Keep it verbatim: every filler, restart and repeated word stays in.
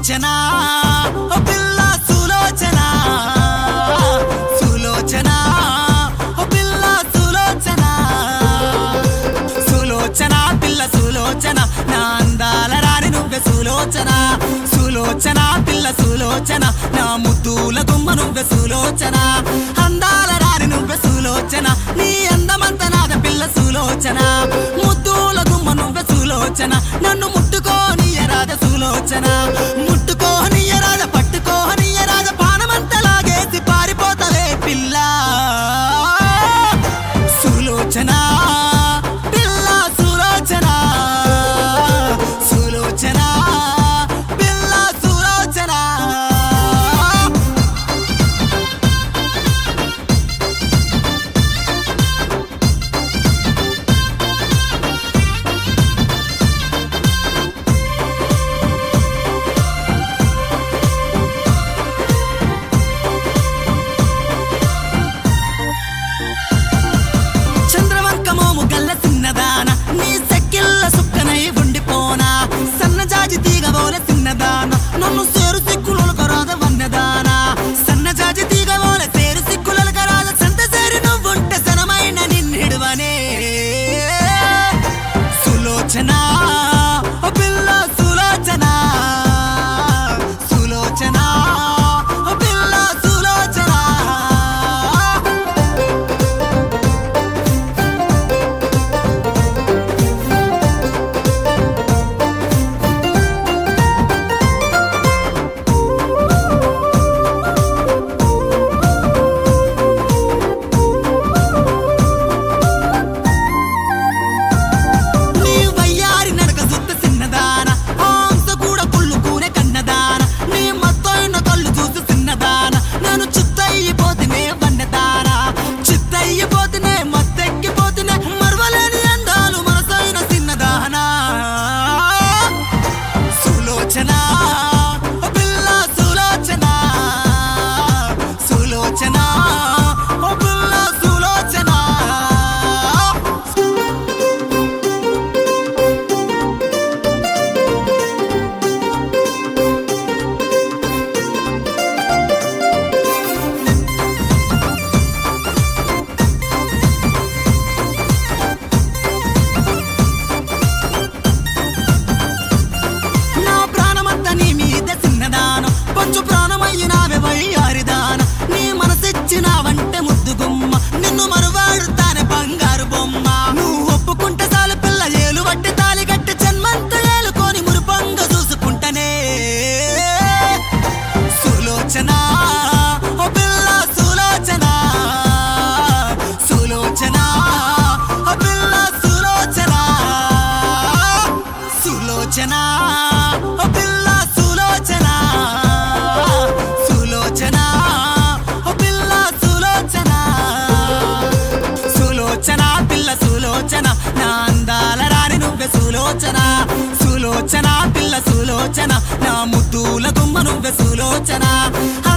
సులోచన ఓ పిల్ల సులోచన సులోచన ఓ పిల్ల సులోచన సులోచన పిల్ల సులోచన నా అందాల రాణి నువ్వే సులోచన సులోచన పిల్ల సులోచన నా ముద్దుల గుమ్మ నువ్వే సులోచన అందాల రాణి నువ్వే సులోచన నీ అందమంత నాద పిల్ల సులోచన ముద్దుల గుమ్మ నువ్వే సులోచన నన్ను ముట్టుకోని ఎరాద సులోచన ముట్టుకోని ఎరాద పట్టుకోని ఎరాద పానమంత లాగేసి పారిపోతవే పిల్ల సులోచన పిల్ల సులోచన సులోచన పిల్ల సులోచన చంద్రవంకమోము గల్ల చిన్నదాన నీ సెక్కిళ్ళ సుక్కనై ఉండిపోనా సన్నజాజి తీగబోలే చిన్నదాన నన్ను సేరు సిక్కులు కరాద వన్నదాన సన్నజాజి తీగబోలే సేరు సిక్కులు కరాద సంత సేరి నువ్వుంటే సనమైన నిన్నిడువనే సులోచన ఓ పిల్ల సులోచన సులోచన ఓ పిల్ల సులోచన నీ వయ్యారి నడక సుత్త చిన్నదాన హంస కూడా కుళ్ళుకునే కన్నదాన నీ మత్తైన కళ్ళు చూసి చిన్నదాన నేను చిత్తయ్యిపోతునే వన్నదాన చిత్తయ్యిపోతునే మత్తెక్కిపోతునే మరవలేని అందాలు మనసైన చిన్నదాన సులోచన ఓ పిల్ల సులోచన సులోచన ఓ పిల్ల సులోచన నా ప్రాణమంతా నీ మీద చిన్నదాన పంచు ప్రాణమయ్యినావే వయ్యారిదాన నీ మనసిచ్చినావంటే ముద్దు గుమ్మ నిన్ను మరువాడుతానే బంగారు బొమ్మ నువ్వు ఒప్పుకుంటే చాలు పిల్ల ఏలు వట్టి తాలి గట్టి జన్మంతా ఏలుకొని మురుపంగ చూసుకుంటనే సులోచన ఓ పిల్ల సులోచన సులోచన ఓ పిల్ల సులోచన సులోచన ఓ పిల్ల సులోచన సులోచన ఓ పిల్ల సులోచన సులోచన పిల్ల సులోచన నా అందాల రాణి నువ్వే సులోచన సులోచన పిల్ల సులోచన నా ముద్దుల గుమ్మ నువ్వే సులోచన